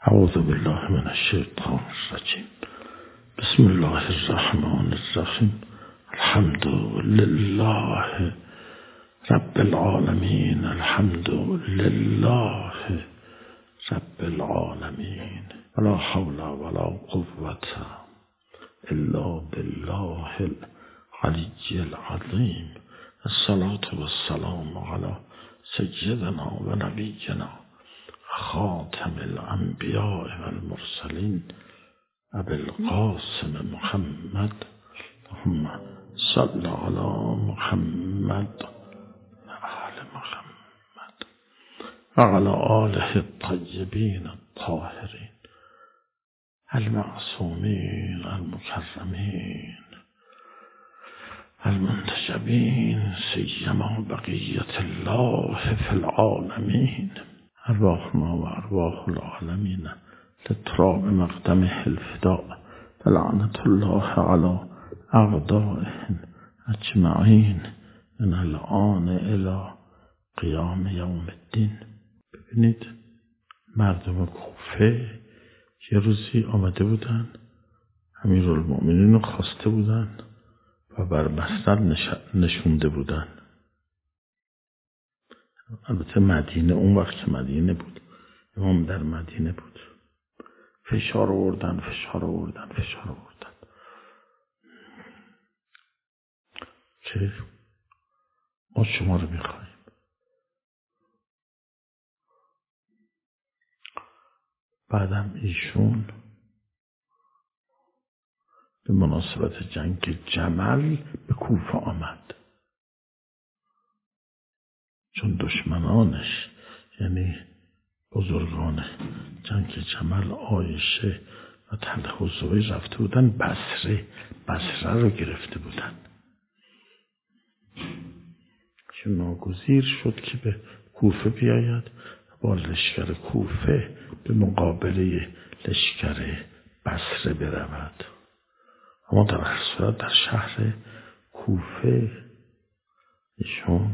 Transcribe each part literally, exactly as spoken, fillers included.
اعوذ بالله من الشیطان الرجیم. بسم الله الرحمن الرحیم. الحمد لله رب العالمین. الحمد لله رب العالمین. ولا حول ولا قوة الا بالله العلی العظیم. الصلاة والسلام على سیدنا و نبینا خاتم الانبیاء والمرسلین ابی القاسم محمد. اللهم صل علی محمد و آل محمد و علی آله الطیبین الطاهرین المعصومین المکرمین المنتجبین سیما بقیة الله فی العالمین. ارواحنا و ارواح العالمین لتراب مقدمه الفداء فلعنة الله على اعدائهم اجمعین من الآن الى قیام یوم الدین. ببینید مردم کوفه یه روزی آمده بودن امیرالمؤمنین رو خواسته بودن و بر مسند نشونده بودن. البته مدینه، اون وقت مدینه بود، امام در مدینه بود. فشار آوردن فشار آوردن فشار آوردن که ما شما رو میخواییم. بعدم ایشون به مناسبت جنگ جمل به کوفه آمد، چون دشمنانش یعنی بزرگان جنگ جمل عایشه و طلحه و زبیر رفته بودن بصره بصره رو گرفته بودن. چون ناگزیر شد که به کوفه بیاید با لشکر کوفه به مقابله لشکر بصره برود. اما در هر صورت در شهر کوفه ایشون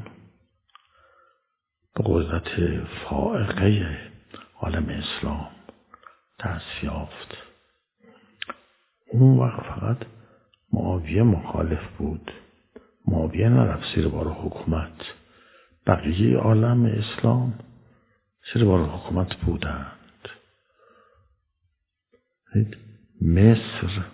به قدرت فائقه عالم اسلام دست یافت. اون وقت فقط معاویه مخالف بود. معاویه نرفت زیر بار حکومت، بقیه عالم اسلام زیر بار حکومت بودند. مصر،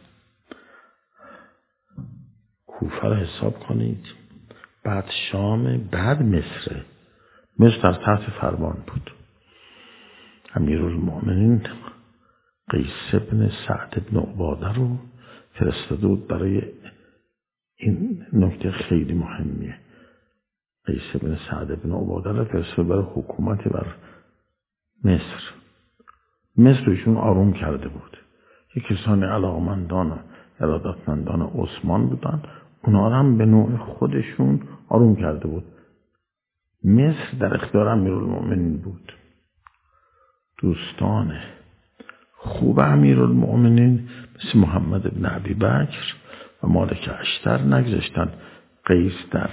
کوفه را حساب کنید، بعد شام، بعد مصر. مصر در تحت فرمان بود. امیرالمؤمنین قیس بن سعد بن عباده رو فرستاده بود برای این نکته خیلی مهمیه. قیس بن سعد بن عباده رو فرستاده برای حکومت بر مصر. مصر ایشون آروم کرده بود. یک کسانی علاقمندان ارادتمندان عثمان بودن، اونا هم به نوع خودشون آروم کرده بود. مصر در اختیار امیرالمؤمنین بود. دوستان خوب امیرالمؤمنین مثل محمد بن ابی بکر و مالک اشتر نگذاشتن قیس در.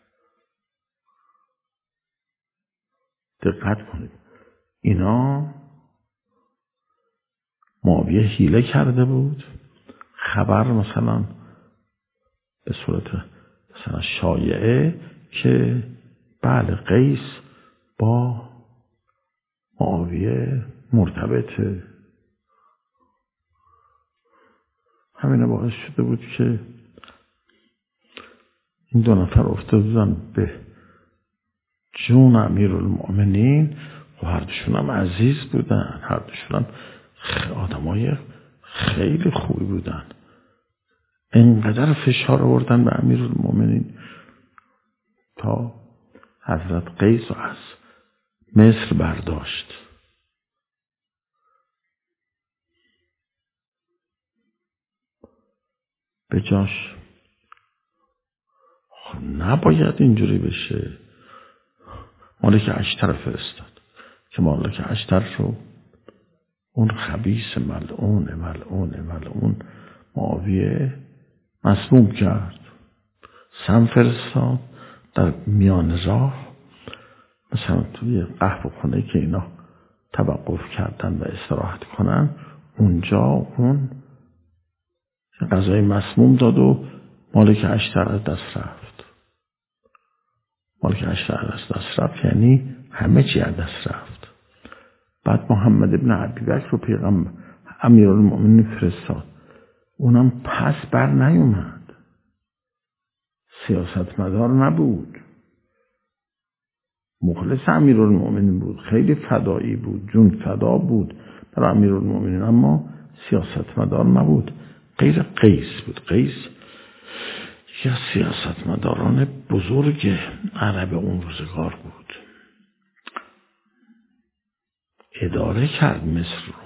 دقت کنید، اینا معاویه حیله کرده بود، خبر مثلا به صورت مثلا شایعه که بله قیس با معاویه مرتبطه. همین باعث شده بود که این دو نفر افتاده بودن به جون امیرالمؤمنین و هر دوشون هم عزیز بودن، هر دوشون هم آدمای خیلی خوبی بودن. اینقدر فشار آوردن به امیرالمؤمنین تا حضرت قیس رو از مصر برداشت. به جاش نباید اینجوری بشه. مالک اشتر فرستاد که مالک اشتر رو اون خبیث ملعون ملعون ملعون معاویه مسموم کرد. سم فرستاد در میان راه، مثلا توی قهوه خونه که اینا توقف کردن و استراحت کنن، اونجا اون غذای مسموم داد و مالک اشتر از دست رفت. مالک اشتر از دست رفت یعنی همه چی از دست رفت. بعد محمد ابن ابیبکر رو پیغمبر امیرالمؤمنین فرستاد، اونم پس بر نیومد، سیاستمدار نبود، مخلص امیرالمؤمنین بود، خیلی فدایی بود، جون فدا بود برای امیرالمؤمنین، اما سیاستمدار نبود. غیر قیس بود. قیس یکی از سیاستمداران بزرگ عرب اون روزگار بود، اداره کرد مصر رو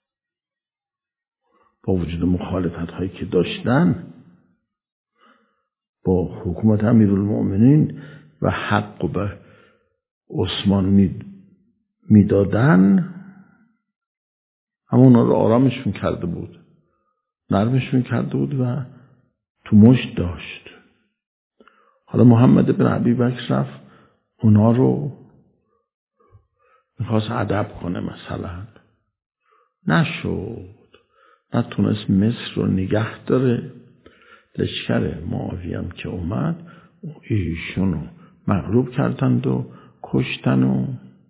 با وجود مخالفت هایی که داشتن با حکومت امیرالمؤمنین و حق و به عثمان میدادن، اما اونا رو آرامشون کرده بود، نرمشون کرده بود و تو مشت داشت. حالا محمد بن ابیبکر رفت اونا رو میخواست ادب کنه، مثلا نشد، نتونست مصر رو نگه داره. لشکر معاویه هم که اومد ایشونو مغلوب کردند و کشتن و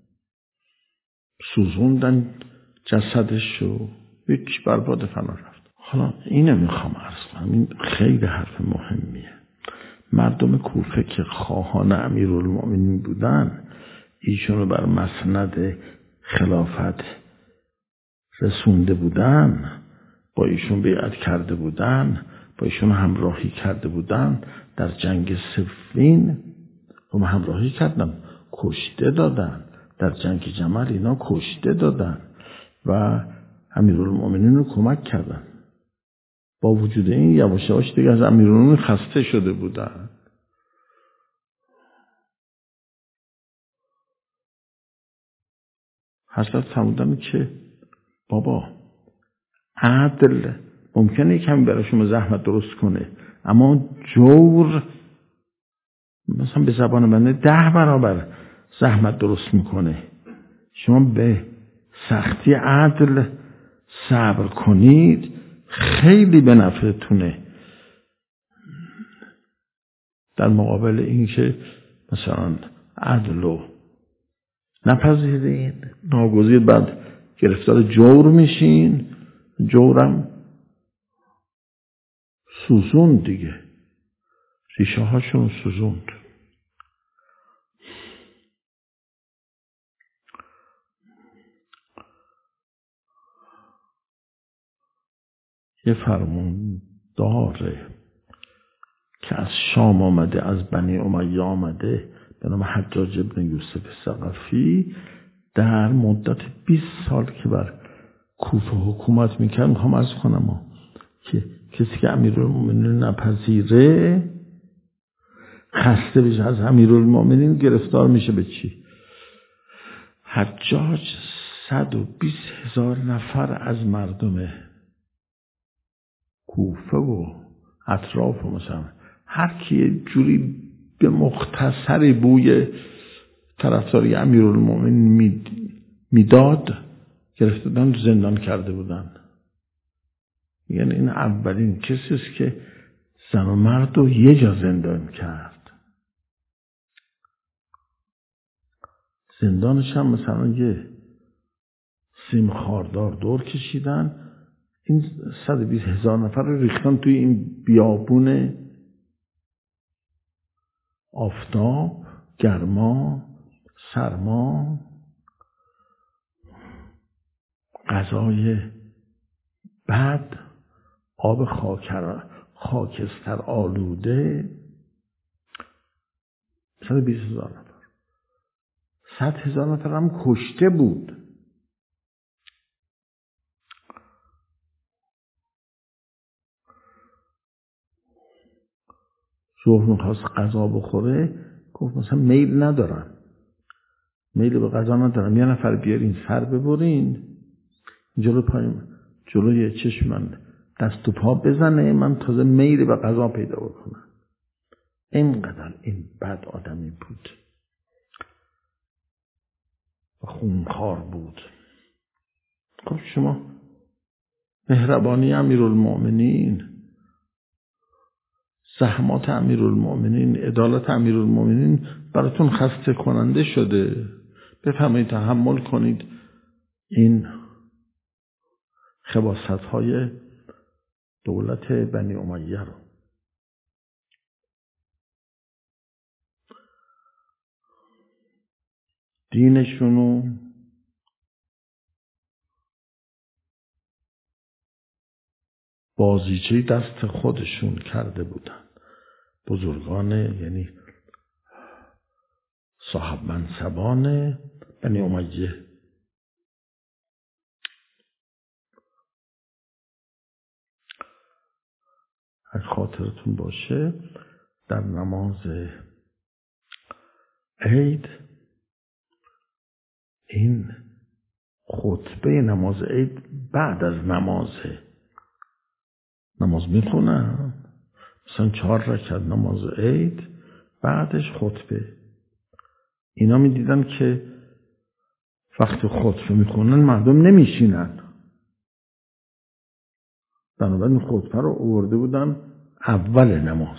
سوزوندن جسدش و هیچ برباد فنا رفت. حالا اینو میخوام عرض کنم، این خیلی حرف مهمیه. مردم کوفه که خواهان امیرالمؤمنین بودن، ایشونو بر مسند خلافت رسونده بودن، با ایشون بیعت کرده بودن، با ایشون همراهی کرده بودن، در جنگ صفین هم همراهی کردن، کشته دادن، در جنگ جمل اینا کشته دادن و امیرالمؤمنین رو کمک کردن. با وجود این یواش یواش دیگه از امیرالمؤمنین خسته شده بودن. حضرت فرمودن که بابا عدل ممکنه کمی برای شما زحمت درست کنه، اما جور مثلا به زبان بنده ده برابر زحمت درست میکنه. شما به سختی عدل صبر کنید، خیلی به نفعتونه، در مقابل این که مثلا عدل رو نپذیرین، ناگزیر بعد گرفتار جور میشین، جورم سوزوند دیگه، ریشه هاشون سوزوند. یه فرمون داره که از شام آمده، از بنی امیه آمده، به نام حجاج ابن یوسف ثقفی، در مدت بیست سال که بر کوفه حکومت میکرد. میخوام عرض کنم که کسی که امیرالمؤمنین نپذیره خسته بشه از امیرالمؤمنین گرفتار میشه به چی؟ حجاج صد و بیست هزار نفر از مردم کوفه و اطراف و مثلا هر کی جوری به مختصری بوی طرفداری امیرالمؤمنین میداد گرفته بودن، زندان کرده بودن. یعنی این اولین کسی است که زن و مرد رو یه جا زندان کرد. زندانش هم مثلا یه سیم خاردار دور کشیدن، این صد و بیست هزار نفر رو ریختن توی این بیابون آفتاب، گرما، سرما، غذای بد، آب خاکر خاکستر آلوده. صد و بیست هزار نفر، صد هزار نفر هم کشته بود. ظهر میخواست غذا بخوره، گفت مثلا میل ندارم، میل به غذا ندارم، یه نفر بیارین سر ببرین جلو پایم، جلوی چشم من دست و پا بزنه، من تازه میل به غذا پیدا بکنم. اینقدر این بد آدمی بود و خونخوار بود. خب شما مهربانی امیرالمؤمنین، زحمات امیرالمؤمنین، عدالت امیرالمؤمنین براتون خسته کننده شده. بفرمایید تحمل کنید این خباثت‌های دولت بنی امیه رو. دینشونو بازیچه دست خودشون کرده بودن. بزرگان یعنی صاحب منصبان بنی امیه. اگه خاطرتون باشه در نماز عید، این خطبه نماز عید بعد از نمازه، نماز میخونن مثلا چهار رکعت نماز عید، بعدش خطبه. اینا میدیدن که وقتی خطبه میخونن مردم نمیشینن، بنابراین خطبه رو آورده بودن اول نماز.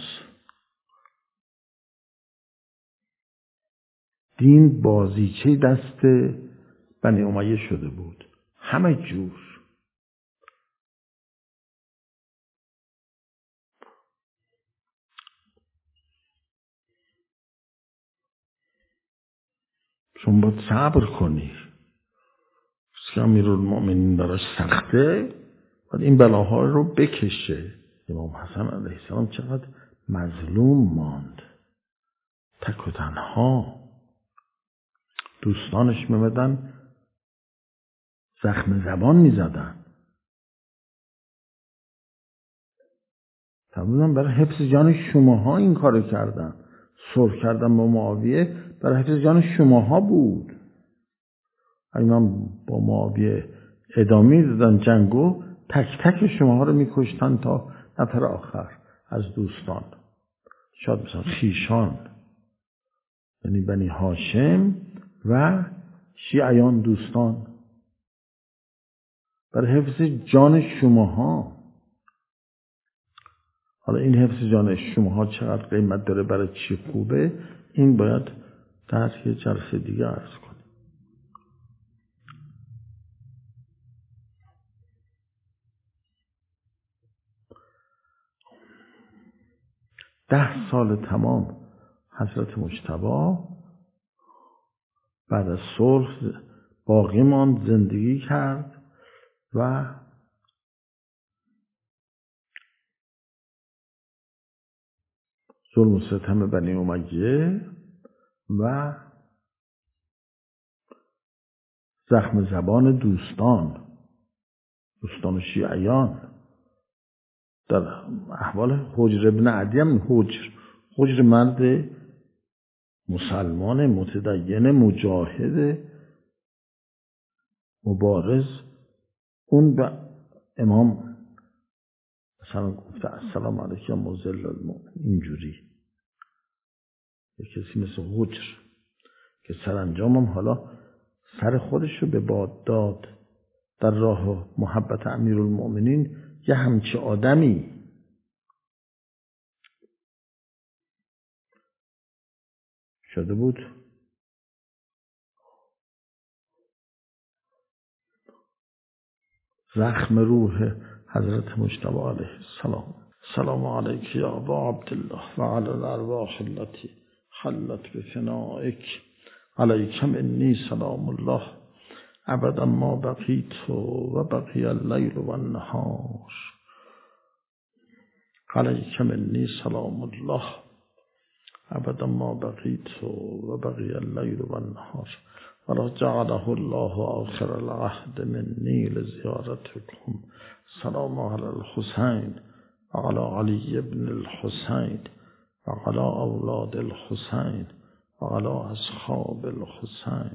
دین بازیچه دست بنی امیه شده بود، همه جور. شما باید صبر کنی. که امیرالمؤمنین براش سخته، باید این بلاها رو بکشه. امام حسن علیه السلام چقدر مظلوم ماند، تک و تنها. دوستانش میمدن زخم زبان میزدن. فرمودن برای حفظ جان شماها این کارو کردن. صلح کردن با معاویه برای حفظ جان شماها بود. اگه من با معاویه ادامه دادن جنگو، تک تک شماها رو میکشتن تا نفر آخر از دوستان. شاید مثلا خیشان یعنی بنی هاشم و شیعیان دوستان، برای حفظ جان شماها. حالا این حفظ جان شماها چقدر قیمت داره، برای چی خوبه، این باید در یه جلسه دیگه عرض کنیم. ده سال تمام حضرت مجتبی بعد از صلح باقی ماند، زندگی کرد و ظلم و ستم بنی امیه و زخم زبان دوستان دوستان شیعیان. در احوال حجر ابن عدی هم حجر حجر مرد مسلمان متدین مجاهد مبارز، اون به امام مثلا گفته السلام علیکم مذل المؤمن، اینجوری. یک کسی مثل حجر که سرانجامم حالا سر خودش رو به باد داد در راه محبت امیرالمؤمنین، یه همچه آدمی شده بود. زخم روح حضرت مجتبی علیه السلام. سلام علیک یا ابا عبدالله و علی الارواح التي حلت بفنائک، علیکم انی سلام الله ابدا ما بقیت و بقی اللیل و النهار. علیکم انی سلام الله ابدا ما بقیت و بقی اللیل و النهار، ولا جعله الله آخر العهد منی لزیارتکم. سلام علی الحسین و علی علی ابن الحسین و علی اولاد الحسین و علی اصحاب الحسین.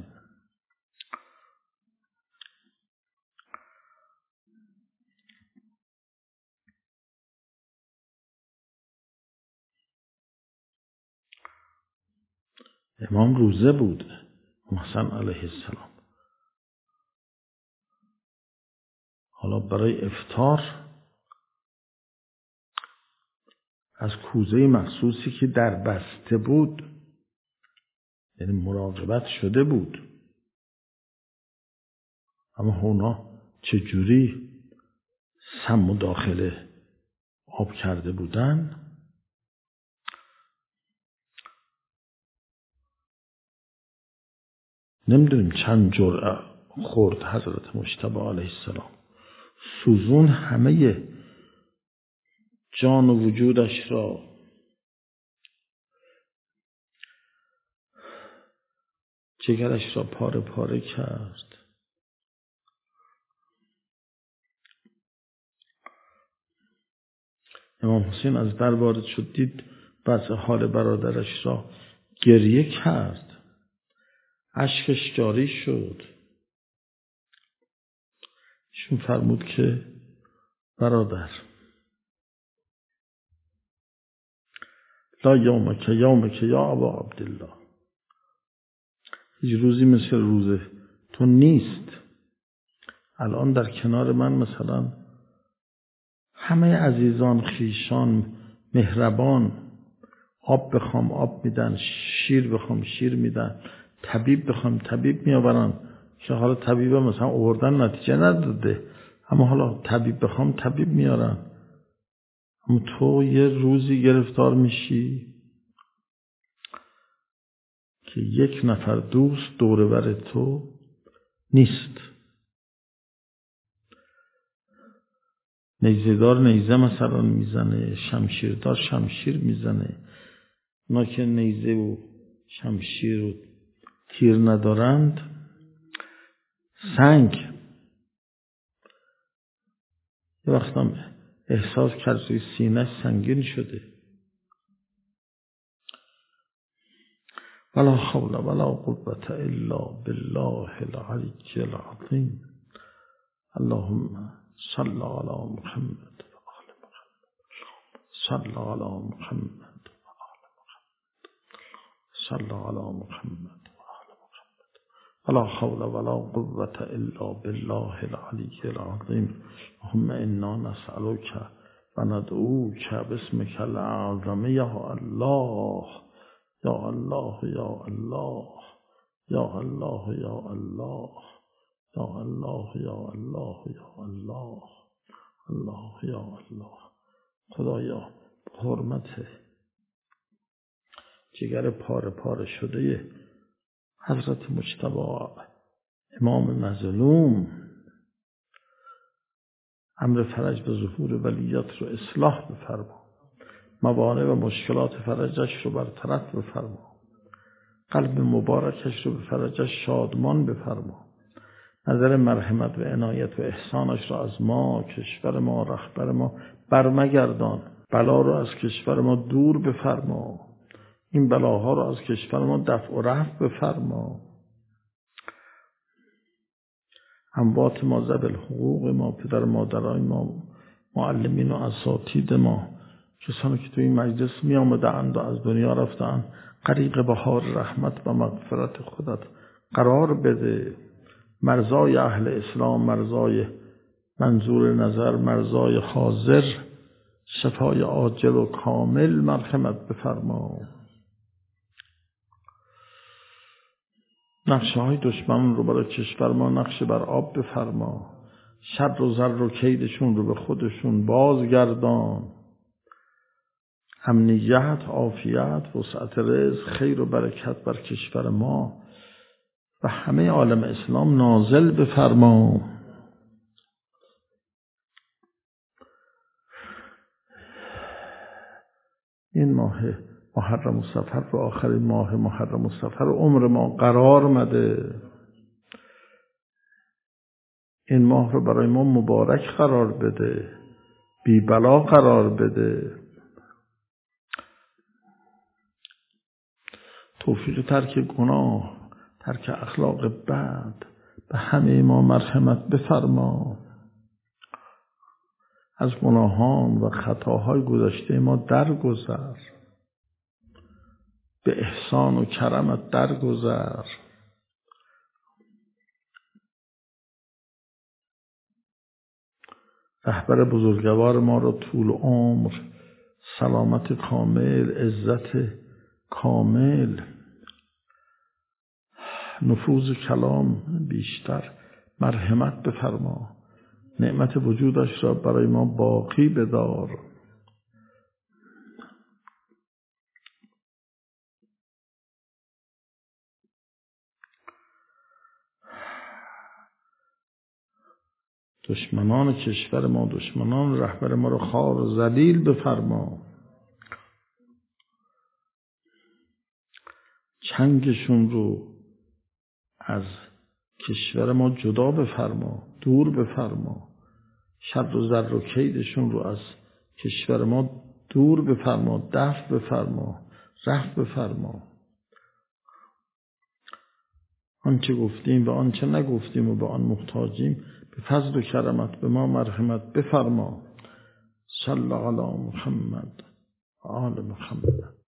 امام روزه بود، حسن علیه السلام. حالا برای افطار از کوزه مخصوصی که در بسته بود، یعنی مراقبت شده بود، اما اونا چجوری سم و داخل آب کرده بودن؟ نمیدونیم چند جرعه خورد حضرت مجتبی علیه السلام. سوزون همه جان و وجودش را، جگرش را پاره پاره کرد. امام حسین از در وارد شد، دید وضع حال برادرش را، گریه کرد، اشکش جاری شد. ایشون فرمود که برادر، لا یومک یومک یا ابا عبدالله، هیچ روزی مثل روز تو نیست. الان در کنار من مثلا همه عزیزان، خیشان، مهربان، آب بخوام آب میدن، شیر بخوام شیر میدن، طبیب بخوام طبیب میآورن، که حالا طبیب مثلا آوردن نتیجه نداده، اما حالا طبیب بخوام طبیب میارن. اما تو یه روزی گرفتار میشی که یک نفر دوست دور بر تو نیست. نیزه‌دار نیزه مثلا میزنه، شمشیردار شمشیر میزنه. اونا که نیزه و شمشیر و تیر ندارند، سنگ. یه وقتم احساس کرد روی سینه‌اش سنگین شده. ولا حول ولا قوة الا بالله العلی العظیم. اللهم صل علی محمد و آل محمد. صل علی محمد و آل محمد. صل علی محمد و آل محمد. ولا حول ولا قوة الا بالله العلی العظیم. اللهم انا نسألك و ندعوک باسمک الاعظم یا الله یا الله یا الله یا الله یا الله یا الله یا الله یا الله الله یا الله. خدایا حرمت جگر پاره پاره شده حضرت مجتبی امام مظلوم، امر فرج به ظهور ولیت رو اصلاح بفرما، موانع و مشکلات فرجش رو برطرف بفرما، قلب مبارکش رو به فرجش شادمان بفرما، نظر مرحمت و عنایت و احسانش را از ما، کشور ما، رهبر ما برمگردان. بلا رو از کشور ما دور بفرما، این بلاها رو از کشور ما دفع و رفع بفرما. اموات ما، ذوی الحقوق ما، پدر مادرای ما، معلمین و اساتید ما، کسانی که تو این مجلس می آمدند و از دنیا رفتند، غریق بهار رحمت و مغفرت خودت قرار بده. مرزای اهل اسلام، مرزای منظور نظر، مرزای حاضر، شفای عاجل و کامل مرحمت بفرما. نقشه های دشمن رو برای کشور ما نقشه بر آب بفرما، شر و زر و کیدشون رو به خودشون بازگردان. امنیت، عافیت، وسعت رزق، خیر و برکت بر کشور ما و همه عالم اسلام نازل بفرما. این ماه محرم و صفر و آخرین ماه محرم و صفر عمر ما قرار مده. این ماه رو برای ما مبارک قرار بده، بی بلا قرار بده. توفیق ترک گناه، ترک اخلاق بد به همه ما مرحمت بفرما. از گناهان و خطاهای گذشته ما درگذر، به احسان و کرمت درگذر. رهبر بزرگوار ما را طول عمر، سلامت کامل، عزت کامل، نفوذ کلام بیشتر، مرحمت بفرما، نعمت وجودش را برای ما باقی بدار. دشمنان کشور ما، دشمنان رهبر ما را خوار و ذلیل بفرما، چنگشون رو از کشور ما جدا بفرما، دور بفرما، شر و زر و کیدشون رو از کشور ما دور بفرما، دفع بفرما، رفع بفرما. آنچه گفتیم و آنچه نگفتیم و به آن محتاجیم، به فضل و کرمت به ما مرحمت بفرما. صلی علی محمد و آل محمد.